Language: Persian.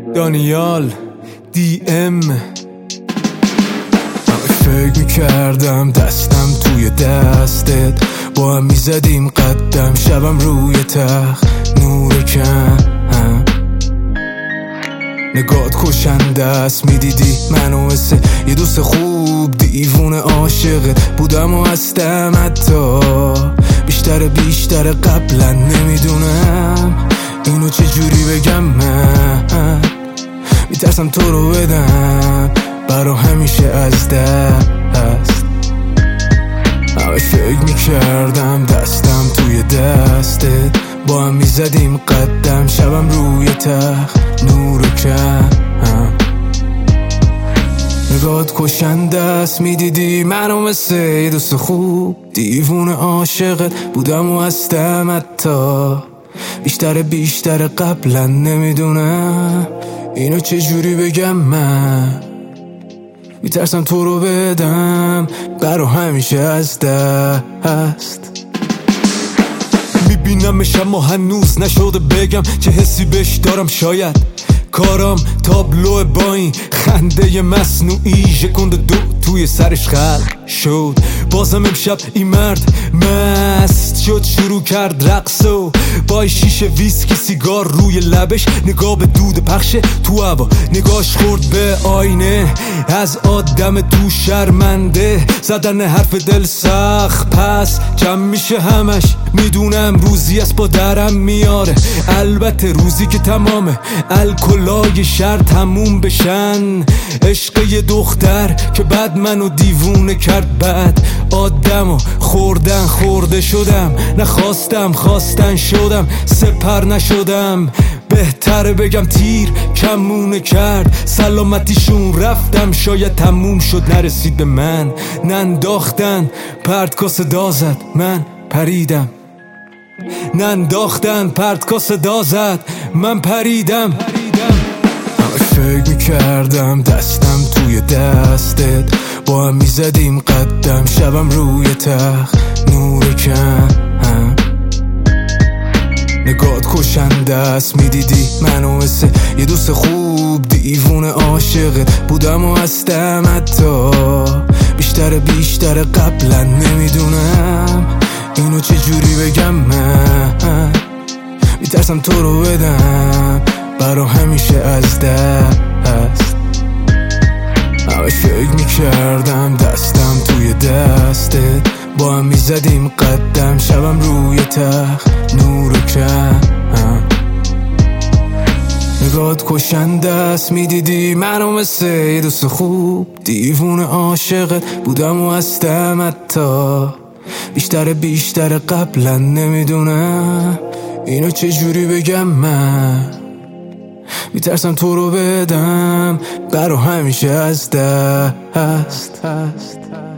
دانیال دی ام. فکر میکردم دستم توی دستت، با هم میزدیم قدم، شبم روی تخت نور کم. نگات کشنده است، میدیدی منو مثل یه دوست خوب، دیوونه عاشقت بودم و هستم، حتی بیشتر قبلا. نمیدونم اینو چجوری بگم، من میترسم تو رو بدم برا همیشه از دست. همه فکر میکردم دستم توی دستت، با هم میزدیم قدم، شبم روی تخت نور کم. نگات کشنده است، میدیدی منو مثل یه دوست خوب، دیوونه عاشقت بودم و هستم، حتی بیشتر قبلا. نمیدونم اینو چجوری بگم، من میترسم تو رو بدم برا همیشه از دست. میبینمش اما هنوز نشده بگم چه حسی بهش دارم، شاید کارم تابلو با این خنده مصنوعی ژکند دو توی سرش خلق شد. بازم امشب این مرد مست شد، شروع کرد رقص و با شیشه ویسکی سیگار روی لبش، نگاه به دود پخش تو هوا، نگاش خورد به آینه، از آدم تو شرمنده، زدن حرف دل سخت پس جمع میشه همش. میدونم روزی است با درم میاره، البته روزی که تمامه الکلای شهر تموم بشن. عشق یه دختر که بعد منو دیوونه کرد، بعد آدمو خورده شدم، نخواستم خواستن شدم، سپر نشدم. بهتره بگم تیر کمونه کرد، سلامتیشون رفتم، شاید تموم شد نرسید به من. ننداختن پرت کاسه دازد، من پریدم. ننداختن پرت کاسه دازد، من پریدم. فکر میکردم دستم توی دستت، با هم میزدیم قدم، شبم روی تخت نور کم. نگات کشنده است، میدیدی منو مثل یه دوست خوب، دیوونه عاشقت بودم و هستم، حتی بیشتر قبلا. نمیدونم اینو چجوری بگم، من میترسم تو رو بدم برا همیشه از دست. همه فکر میکردم دستم توی دستت، با هم میزدیم قدم، شبم روی تخت نور کم. نگات کشنده است، میدیدی منو مثل یه دوست خوب، دیوونه عاشقت بودم و هستم، حتی بیشتر قبلا. نمیدونم اینو چجوری بگم، من میترسم تو رو بدم برا همیشه از دست.